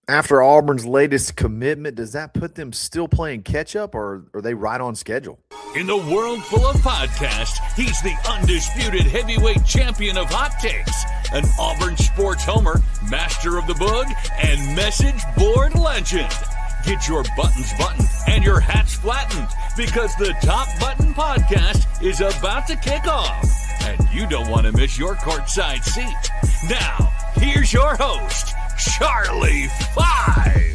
After Auburn's latest commitment, does that put them still playing catch-up, or are they right on schedule? In the world full of podcasts, he's the undisputed heavyweight champion of hot takes, an Auburn sports homer, master of the book, and message board legend. Get your buttons buttoned and your hats flattened, because the Top Button Podcast is about to kick off, and you don't want to miss your courtside seat. Now, here's your host, Charlie Five.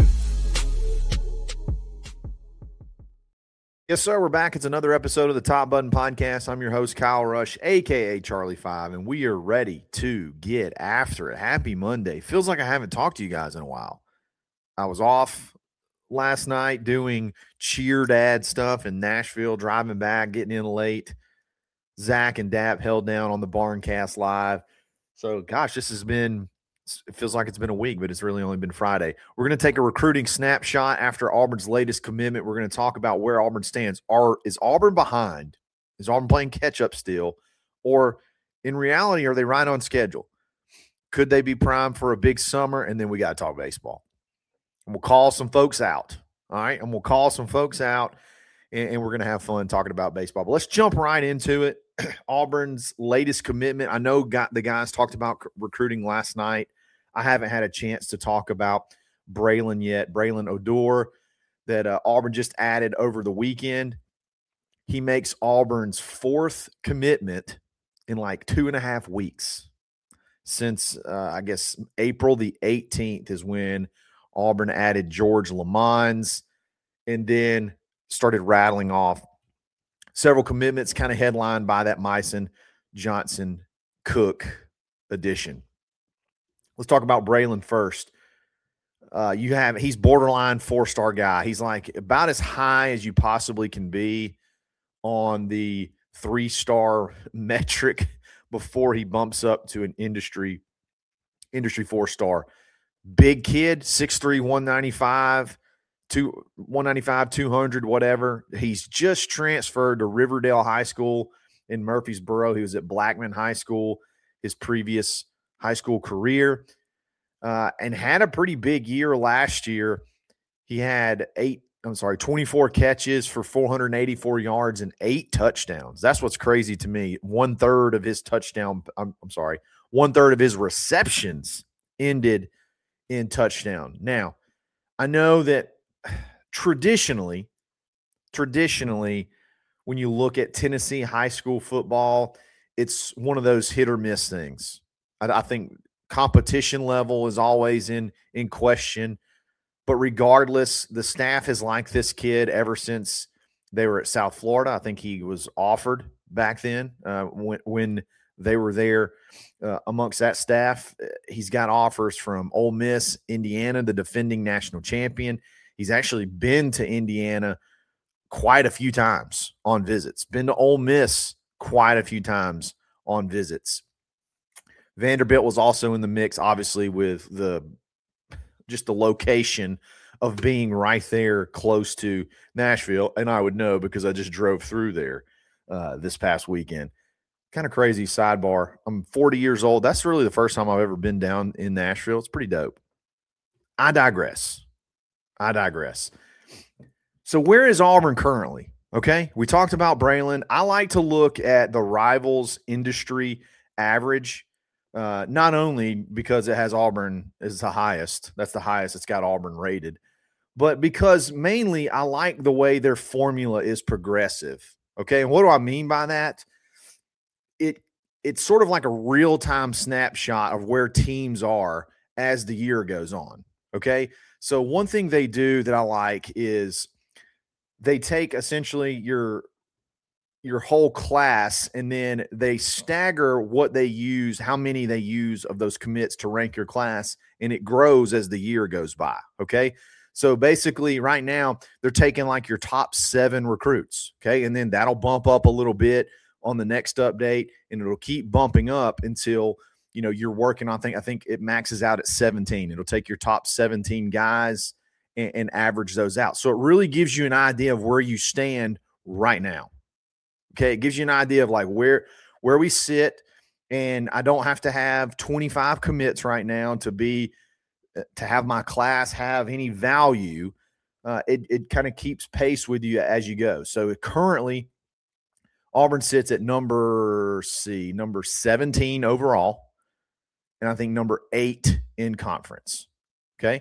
Yes, sir. We're back. It's another episode of the Top Button Podcast. I'm your host, Kyle Rush, a.k.a. Charlie Five, and we are ready to get after it. Happy Monday. Feels like I haven't talked to you guys in a while. I was off last night doing cheer dad stuff in Nashville, driving back, getting in late. Zach and Dap held down on the Barncast Live. So, gosh, it feels like it's been a week, but it's really only been Friday. We're going to take a recruiting snapshot after Auburn's latest commitment. We're going to talk about where Auburn stands. Is Auburn behind? Is Auburn playing catch-up still? Or in reality, are they right on schedule? Could they be primed for a big summer? And then we got to talk baseball. And we'll call some folks out, all right? And we'll call some folks out, and we're going to have fun talking about baseball. But let's jump right into it. Auburn's latest commitment. I know the guys talked about recruiting last night. I haven't had a chance to talk about Braylon yet. Braylon Odor that Auburn just added over the weekend. He makes Auburn's fourth commitment in like 2.5 weeks. Since, I guess, April the 18th is when Auburn added George Lamons and then started rattling off several commitments, kind of headlined by that Myson Johnson Cook edition. Let's talk about Braylon first. He's borderline 4-star guy. He's like about as high as you possibly can be on the 3-star metric before he bumps up to an industry 4-star. Big kid, 6'3", 195, 200, whatever. He's just transferred to Riverdale High School in Murfreesboro. He was at Blackman High School his previous high school career, and had a pretty big year last year. He had 24 catches for 484 yards and 8 touchdowns. That's what's crazy to me. One third of his receptions ended in touchdown. Now, I know that traditionally, when you look at Tennessee high school football, it's one of those hit or miss things. I think competition level is always in question, but regardless, the staff has liked this kid ever since they were at South Florida. I think he was offered back then when they were there amongst that staff. He's got offers from Ole Miss, Indiana, the defending national champion. He's actually been to Indiana quite a few times on visits, been to Ole Miss quite a few times on visits. Vanderbilt was also in the mix, obviously, with the location of being right there close to Nashville. And I would know because I just drove through there this past weekend. Kind of crazy sidebar. I'm 40 years old. That's really the first time I've ever been down in Nashville. It's pretty dope. I digress. So where is Auburn currently? Okay, we talked about Braylon. I like to look at the Rivals industry average, not only because it has Auburn as the highest. That's the highest it's got Auburn rated. But because mainly I like the way their formula is progressive. Okay, and what do I mean by that? It's sort of like a real-time snapshot of where teams are as the year goes on. Okay, so one thing they do that I like is they take essentially your whole class, and then they stagger what they use, how many they use of those commits to rank your class, and it grows as the year goes by, okay? So basically right now they're taking like your top 7 recruits, okay? And then that'll bump up a little bit on the next update, and it'll keep bumping up until, you're working on, I think it maxes out at 17. It'll take your top 17 guys and average those out. So it really gives you an idea of where you stand right now. Okay, it gives you an idea of like where we sit, and I don't have to have 25 commits right now to be to have my class have any value, it kind of keeps pace with you as you go. So currently, Auburn sits at number 17 overall, and I think number 8 in conference. Okay.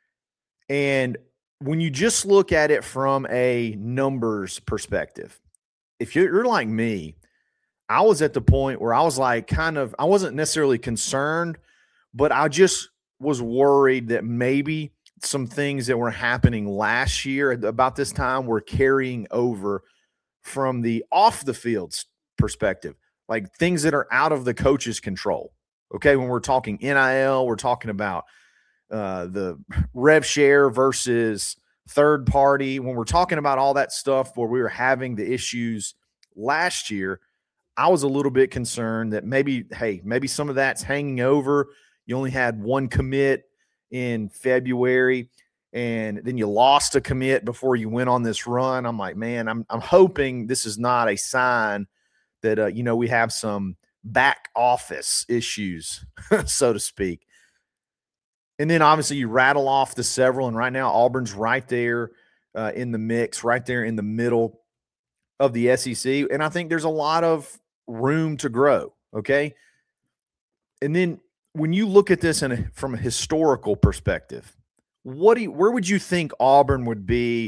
And when you just look at it from a numbers perspective, if you're like me, I was at the point where I was like I wasn't necessarily concerned, but I just was worried that maybe some things that were happening last year about this time were carrying over from the off the field perspective, like things that are out of the coach's control. Okay. When we're talking NIL, we're talking about the rev share versus third party. When we're talking about all that stuff where we were having the issues last year, I was a little bit concerned that maybe some of that's hanging over. You only had one commit in February, and then you lost a commit before you went on this run. I'm like, man, I'm hoping this is not a sign that, we have some back office issues, so to speak. And then obviously you rattle off the several, and right now Auburn's right there in the mix, right there in the middle of the SEC. And I think there's a lot of room to grow. Okay. And then when you look at this from a historical perspective, where would you think Auburn would be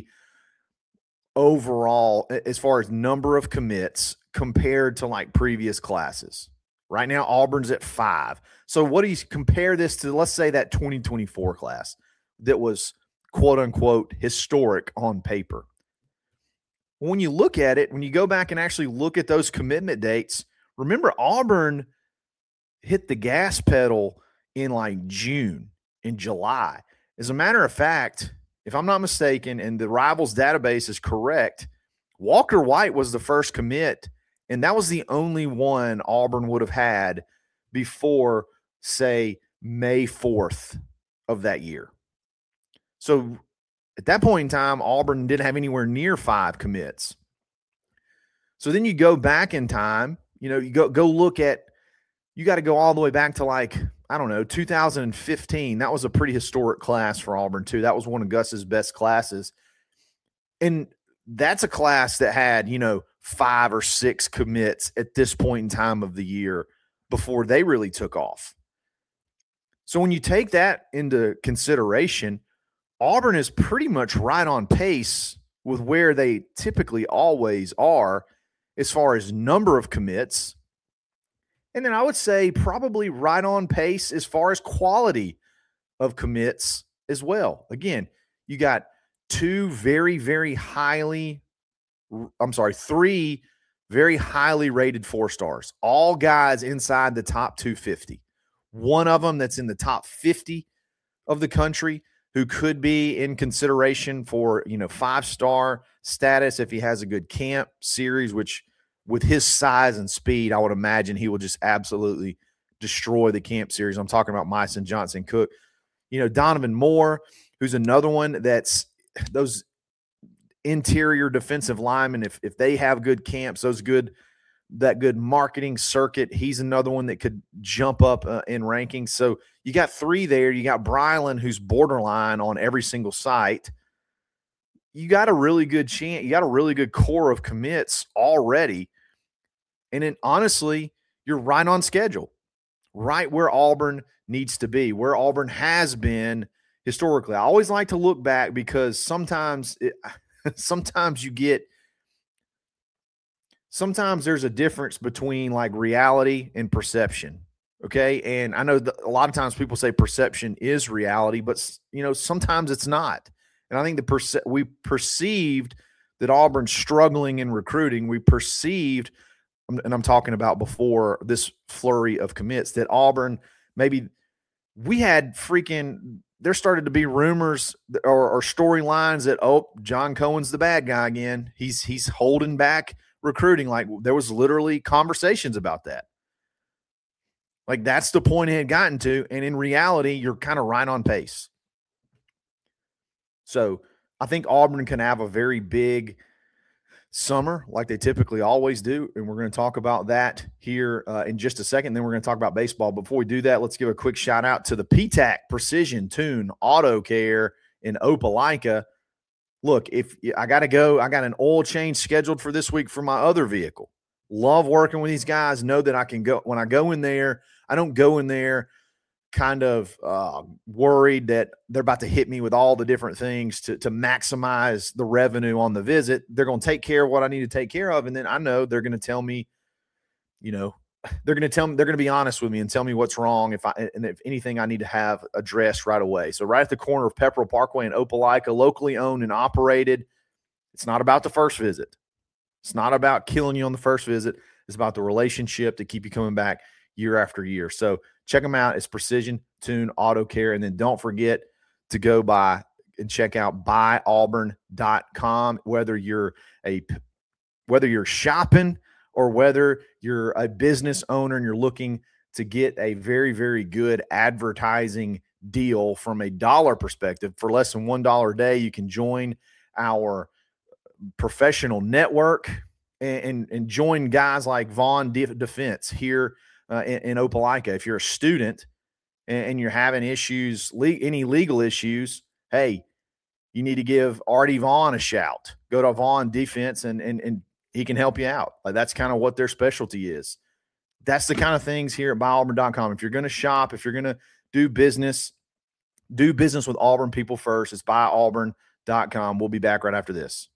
overall as far as number of commits compared to like previous classes? Right now, Auburn's at 5. So what do you compare this to? Let's say that 2024 class that was quote unquote historic on paper. When you look at it, when you go back and actually look at those commitment dates, remember Auburn hit the gas pedal in like June and July. As a matter of fact, if I'm not mistaken, and the Rivals database is correct, Walker White was the first commit, and that was the only one Auburn would have had before, say, May 4th of that year. So at that point in time, Auburn didn't have anywhere near 5 commits. So then you go back in time, you go look at, you got to go all the way back to like, I don't know, 2015. That was a pretty historic class for Auburn too. That was one of Gus's best classes. And that's a class that had, 5 or 6 commits at this point in time of the year before they really took off. So when you take that into consideration, Auburn is pretty much right on pace with where they typically always are as far as number of commits. And then I would say probably right on pace as far as quality of commits as well. Again, you got 3 very highly rated 4-stars, all guys inside the top 250. One of them that's in the top 50 of the country who could be in consideration for, 5-star status if he has a good camp series, which with his size and speed, I would imagine he will just absolutely destroy the camp series. I'm talking about Myson Johnson Cook. Donovan Moore, who's another one that's those interior defensive linemen, if they have good camps, that good marketing circuit, he's another one that could jump up in rankings. So you got 3 there. You got Brylan, who's borderline on every single site. You got a really good chance. You got a really good core of commits already. And then honestly, you're right on schedule, right where Auburn needs to be, where Auburn has been historically. I always like to look back because sometimes there's a difference between like reality and perception. Okay. And I know a lot of times people say perception is reality, but sometimes it's not. And I think we perceived that Auburn's struggling in recruiting. We perceived, and I'm talking about before this flurry of commits, that Auburn maybe we had there started to be rumors or storylines that, John Cohen's the bad guy again. He's holding back recruiting. Like there was literally conversations about that. Like that's the point it had gotten to. And in reality, you're kind of right on pace. So I think Auburn can have a very big summer like they typically always do. And we're going to talk about that here in just a second. Then we're going to talk about baseball. Before we do that, let's give a quick shout out to the PTAC Precision Tune Auto Care in Opelika. Look, if I got to go, I got an oil change scheduled for this week for my other vehicle. Love working with these guys. Know that I can go when I go in there. I don't go in there kind of worried that they're about to hit me with all the different things to maximize the revenue on the visit. They're going to take care of what I need to take care of. And then I know they're going to tell me, they're going to be honest with me and tell me what's wrong. If anything I need to have addressed right away. So right at the corner of Pepperell Parkway in Opelika, locally owned and operated. It's not about the first visit. It's not about killing you on the first visit. It's about the relationship to keep you coming back year after year. So check them out. It's Precision Tune Auto Care. And then don't forget to go by and check out buyauburn.com, whether you're shopping or whether you're a business owner and you're looking to get a very, very good advertising deal from a dollar perspective. For less than $1 a day, you can join our professional network and join guys like Vaughn Defense here in Opelika. If you're a student and you're having issues, any legal issues, hey, you need to give Artie Vaughn a shout. Go to Vaughn Defense and he can help you out. Like, that's kind of what their specialty is. That's the kind of things here at buyauburn.com. If you're going to shop, if you're going to do business with Auburn people first. It's buyauburn.com. We'll be back right after this.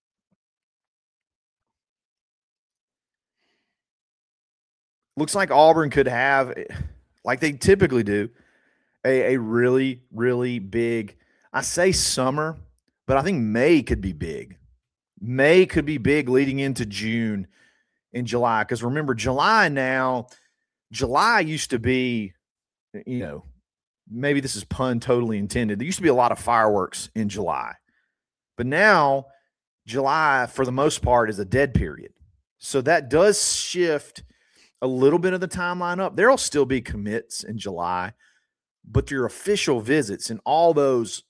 Looks like Auburn could have, like they typically do, a really, really big, I say summer, but I think May could be big. May could be big leading into June and July. Because remember, July used to be, maybe this is pun totally intended. There used to be a lot of fireworks in July. But now July, for the most part, is a dead period. So that does shift a little bit of the timeline up. There'll still be commits in July, but your official visits and all those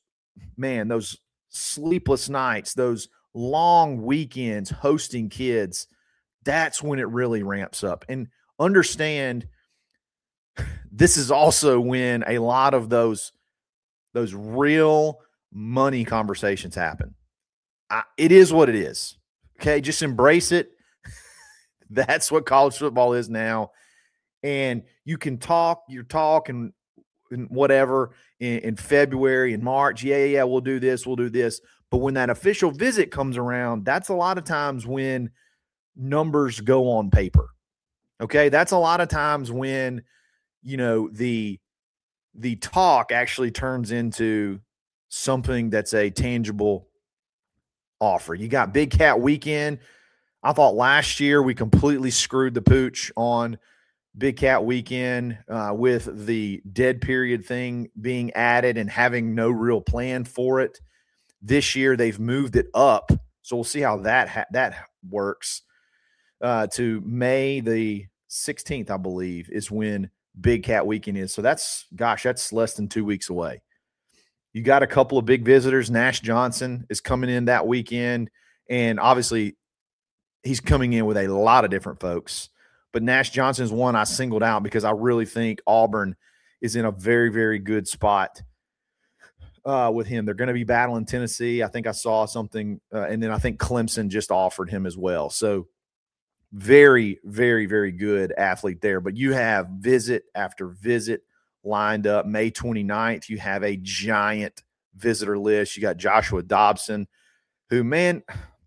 sleepless nights, those long weekends hosting kids, that's when it really ramps up. And understand, this is also when a lot of those real money conversations happen. It is what it is. Okay, just embrace it. That's what college football is now. And you can talk and whatever in February and March. Yeah, we'll do this. But when that official visit comes around, that's a lot of times when numbers go on paper. Okay, that's a lot of times when, the talk actually turns into something that's a tangible offer. You got Big Cat Weekend. I thought last year we completely screwed the pooch on Big Cat Weekend with the dead period thing being added and having no real plan for it. This year they've moved it up, so we'll see how that works. To May the 16th, I believe, is when Big Cat Weekend is. So that's less than 2 weeks away. You got a couple of big visitors. Nash Johnson is coming in that weekend, and obviously he's coming in with a lot of different folks. But Nash Johnson is one I singled out because I really think Auburn is in a very, very good spot with him. They're going to be battling Tennessee. I think I saw something, and then I think Clemson just offered him as well. So very, very, very good athlete there. But you have visit after visit lined up. May 29th, you have a giant visitor list. You got Joshua Dobson, who, man,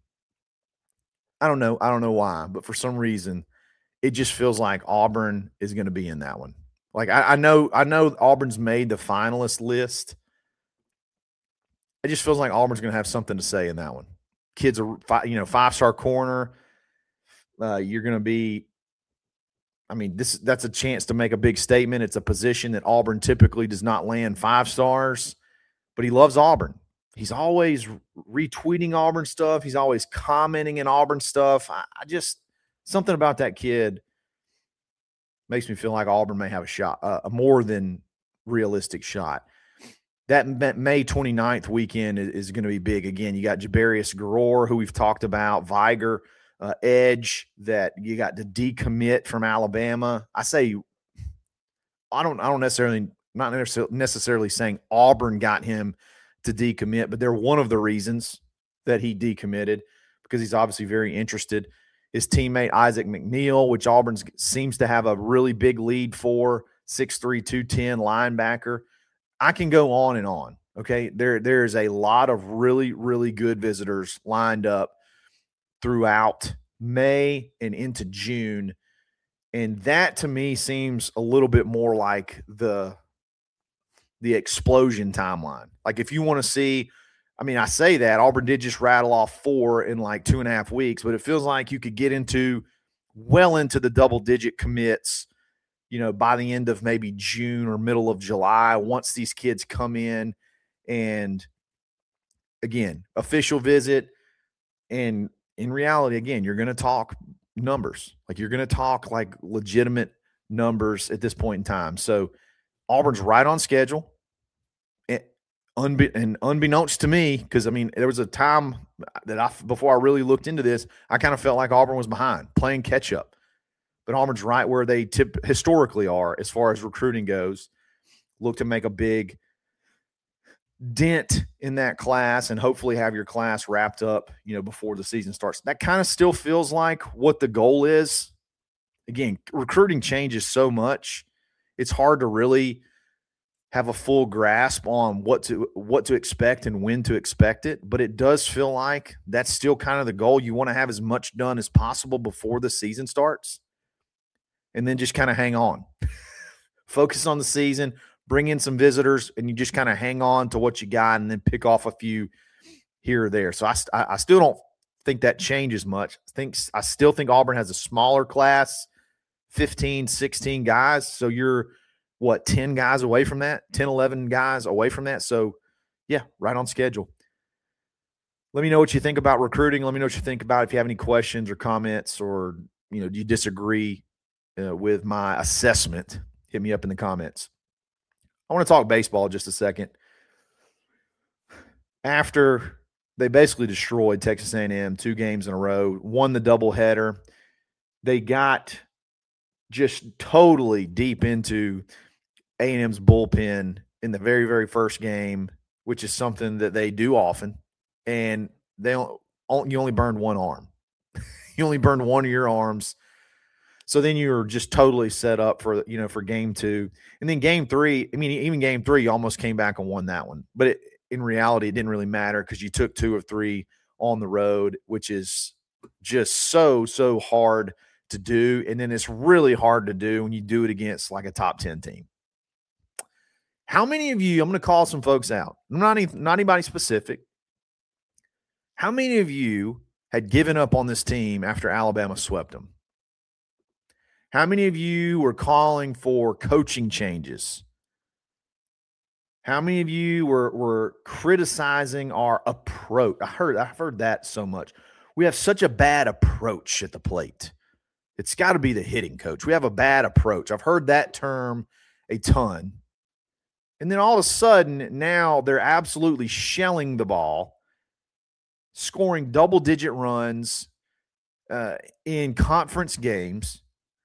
I don't know why, but for some reason, it just feels like Auburn is going to be in that one. Like I know Auburn's made the finalist list. It just feels like Auburn's going to have something to say in that one. Kids are, 5-star corner. You're going to be, that's a chance to make a big statement. It's a position that Auburn typically does not land 5 stars, but he loves Auburn. He's always retweeting Auburn stuff. He's always commenting in Auburn stuff. I just, something about that kid makes me feel like Auburn may have a shot, a more than realistic shot. that May 29th weekend is going to be big. Again, you got Jabarius Garor, who we've talked about, Viger, edge that you got to decommit from Alabama. I don't not necessarily saying Auburn got him to decommit, but they're one of the reasons that he decommitted because he's obviously very interested. His teammate Isaac McNeil, which Auburn seems to have a really big lead for, 6'3", 210 linebacker. I can go on and on. Okay, there's a lot of really, really good visitors lined up throughout May and into June. And that to me seems a little bit more like the explosion timeline. Like if you want to see, I mean, I say that Auburn did just rattle off 4 in like 2.5 weeks, but it feels like you could get well into the double-digit commits, by the end of maybe June or middle of July, once these kids come in and, again, official visit. And in reality, again, you're going to talk numbers. Like you're going to talk like legitimate numbers at this point in time. So Auburn's right on schedule. And unbeknownst to me, because, I mean, there was a time that before I really looked into this, I kind of felt like Auburn was behind, playing catch-up. But Auburn's right where they historically are as far as recruiting goes. Look to make a big dent in that class and hopefully have your class wrapped up, before the season starts. That kind of still feels like what the goal is. Again, recruiting changes so much. It's hard to really have a full grasp on what to expect and when to expect it, but it does feel like that's still kind of the goal. You want to have as much done as possible before the season starts. And then just kind of hang on. Focus on the season, bring in some visitors, and you just kind of hang on to what you got and then pick off a few here or there. So I still don't think that changes much. I still think Auburn has a smaller class, 15, 16 guys. So you're, 10 guys away from that? 10, 11 guys away from that. So, yeah, right on schedule. Let me know what you think about recruiting. Let me know what you think about if you have any questions or comments or, do you disagree with my assessment? Hit me up in the comments. I want to talk baseball just a second. After they basically destroyed Texas A&M 2 games in a row, won the doubleheader, they got just totally deep into A&M's bullpen in the very, very first game, which is something that they do often. And you only burned one arm. You only burned one of your arms. So then you're just totally set up for game 2. And then game 3, I mean, even game 3, you almost came back and won that one. But in reality, it didn't really matter because you took 2 of 3 on the road, which is just so, so hard to do. And then it's really hard to do when you do it against like a top 10 team. How many of you, I'm going to call some folks out, not anybody specific. How many of you had given up on this team after Alabama swept them? How many of you were calling for coaching changes? How many of you were criticizing our approach? I've heard that so much. We have such a bad approach at the plate. It's got to be the hitting coach. We have a bad approach. I've heard that term a ton. And then all of a sudden, now they're absolutely shelling the ball, scoring double-digit runs in conference games,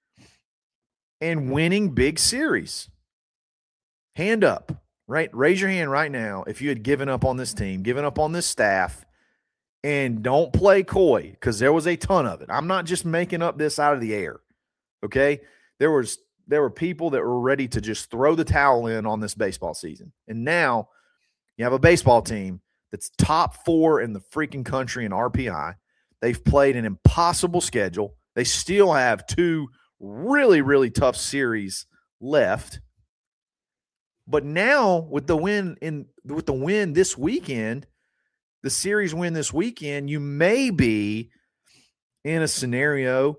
and winning big series. Hand up, right? Raise your hand right now if you had given up on this team, given up on this staff, and don't play coy because there was a ton of it. I'm not just making up this out of the air, okay? There were people that were ready to just throw the towel in on this baseball season. And now you have a baseball team that's top 4 in the freaking country in RPI. They've played an impossible schedule. They still have 2 really, really tough series left. But now with the win this weekend, the series win this weekend, you may be in a scenario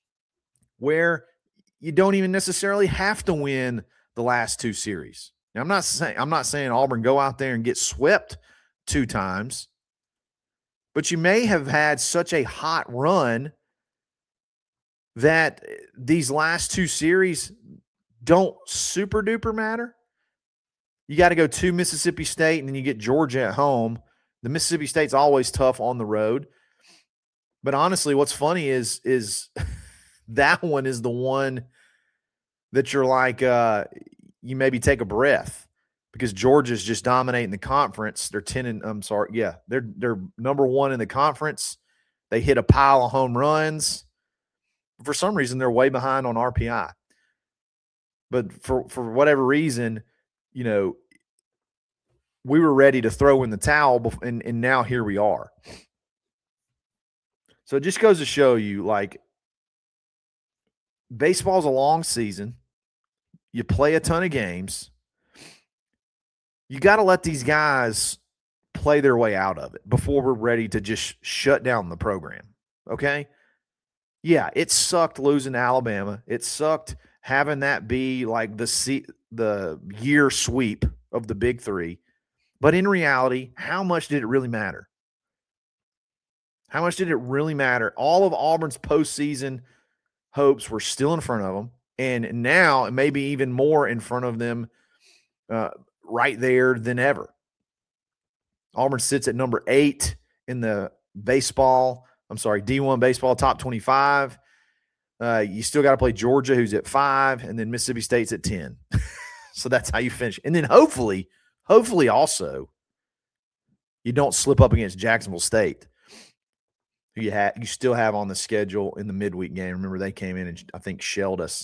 where you don't even necessarily have to win the last 2 series. Now, I'm not saying Auburn go out there and get swept 2 times, but you may have had such a hot run that these last 2 series don't super duper matter. you got to go to Mississippi State, and then you get Georgia at home. The Mississippi State's always tough on the road. But honestly, what's funny is that one is the one that you're like, you maybe take a breath because Georgia's just dominating the conference. They're they're number one in the conference. They hit a pile of home runs. For some reason, they're way behind on RPI. But for whatever reason, you know, we were ready to throw in the towel, and now here we are. So it just goes to show you, like, baseball's a long season. You play a ton of games. You got to let these guys play their way out of it before we're ready to just shut down the program, okay? Yeah, it sucked losing to Alabama. It sucked having that be like the year sweep of the Big Three. But in reality, how much did it really matter? How much did it really matter? All of Auburn's postseason hopes were still in front of them, and now maybe even more in front of them right there than ever. Auburn sits at number 8 in the D1 baseball top 25. You still got to play Georgia, who's at 5, and then Mississippi State's at 10. So that's how you finish. And then hopefully also you don't slip up against Jacksonville State, who you still have on the schedule in the midweek game. Remember, they came in and I think shelled us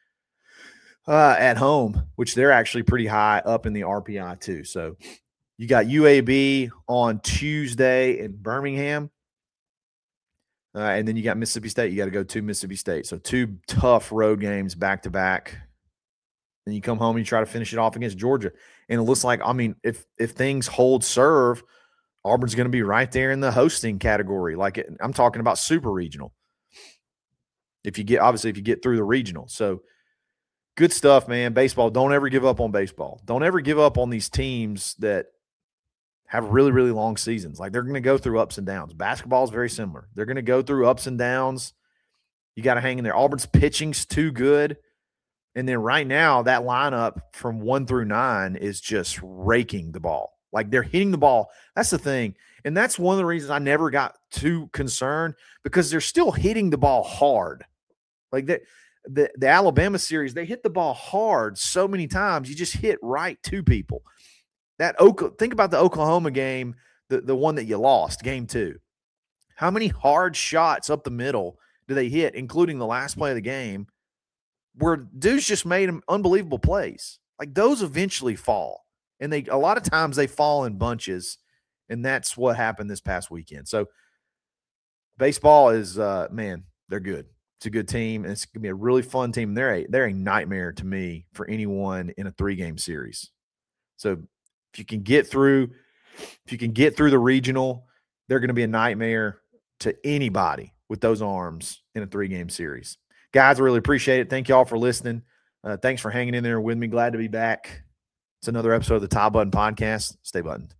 at home, which they're actually pretty high up in the RPI too. So you got UAB on Tuesday in Birmingham. And then you got Mississippi State. You got to go to Mississippi State. So 2 tough road games back to back. Then you come home and you try to finish it off against Georgia. And it looks like, I mean, if things hold serve, Auburn's going to be right there in the hosting category. I'm talking about super regional. If you get through the regional. So good stuff, man. Baseball. Don't ever give up on baseball. Don't ever give up on these teams that have really, really long seasons. Like, they're going to go through ups and downs. Basketball is very similar. They're going to go through ups and downs. You got to hang in there. Auburn's pitching's too good. And then right now, that lineup from 1 through 9 is just raking the ball. Like, they're hitting the ball. That's the thing. And that's one of the reasons I never got too concerned, because they're still hitting the ball hard. Like, the Alabama series, they hit the ball hard so many times. You just hit right to people. Think about the Oklahoma game, the one that you lost, game 2. How many hard shots up the middle do they hit, including the last play of the game, where dudes just made unbelievable plays? Like, those eventually fall. And a lot of times they fall in bunches, and that's what happened this past weekend. So baseball is, they're good. It's a good team, and it's going to be a really fun team. They're a nightmare to me for anyone in a 3-game series. So if you can get through the regional, they're going to be a nightmare to anybody with those arms in a 3-game series. Guys, I really appreciate it. Thank you all for listening. Thanks for hanging in there with me. Glad to be back. It's another episode of the Top Button Podcast. Stay buttoned.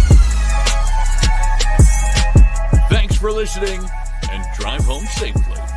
Thanks for listening, and drive home safely.